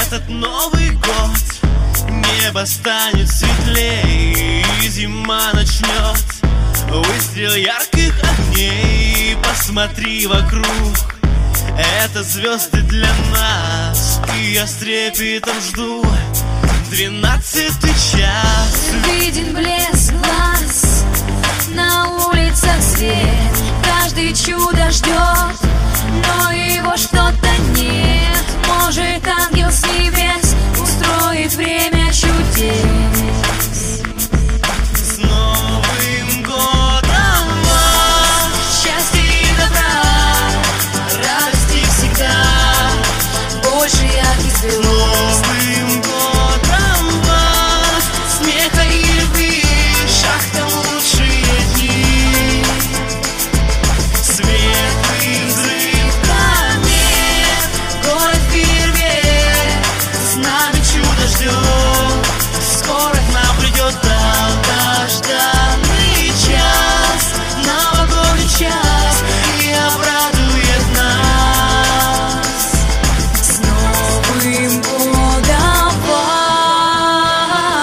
этот Новый год небо станет светлее, и зима начнет выстрел ярких огней. Посмотри вокруг, это звезды для нас, и я с трепетом жду 12-й час. Виден блеск глаз, на улицах свет, каждый чудо ждет, но его что-то нет. Может, ангел с небес устроит время чудес. С Новым годом вас! Счастья и добра, радости всегда, больше ярких звезд. Новым годом вас! Смеха и любви, шаг там лучшие дни. Светлый взрыв Комет, город фейерверк, с нами чудо ждет. Скоро к нам придет долгожданный час, новогодний час, и обрадует нас. С Новым годом вас!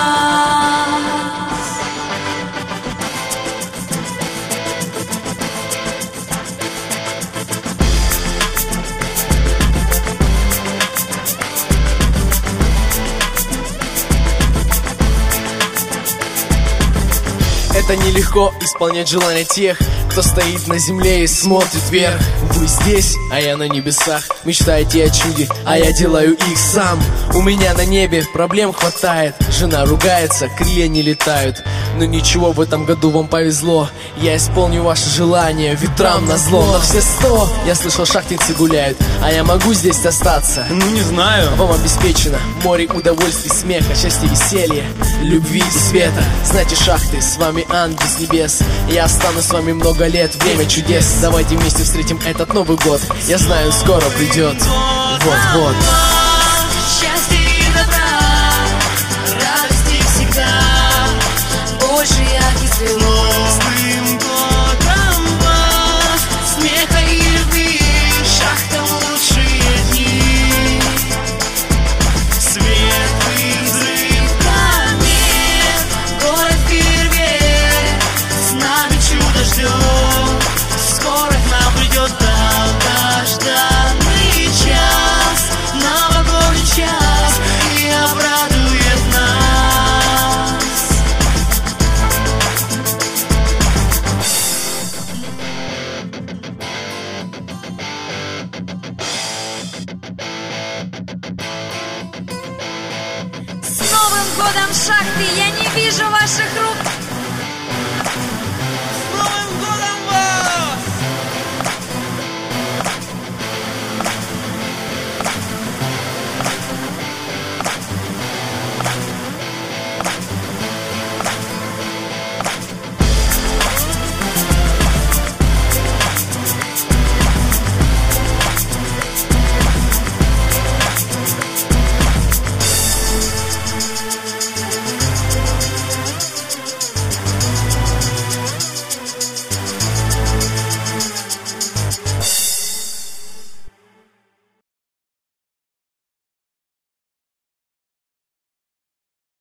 Это нелегко исполнять желания тех, кто стоит на земле и смотрит вверх. Вы здесь, а я на небесах. Мечтаете о чуде, а я делаю их сам. У меня на небе проблем хватает. Жена ругается, крылья не летают. Но ничего, в этом году вам повезло. Я исполню ваше желание ветрам назло. На все 100, я слышал, шахтинцы гуляют, а я могу здесь остаться? Ну не знаю. Вам обеспечено море удовольствий, смеха, счастья, веселья, любви и света. Знаете, шахты, с вами ангел с небес. Я останусь с вами много лет, время чудес. Давайте вместе встретим этот Новый год. Я знаю, скоро придет. Вот-вот. Счастья и добра, радости всегда, больше ярких звезд. Новым годом вас! Смеха и любви, шаг там лучшие дни. Светлый взрыв Комет, город фейерверк, с нами чудо ждет. Скоро к нам придет долгожданный час, новогодний час, и обрадует нас. С Новым годом, шахты! Я не вижу ваших рук.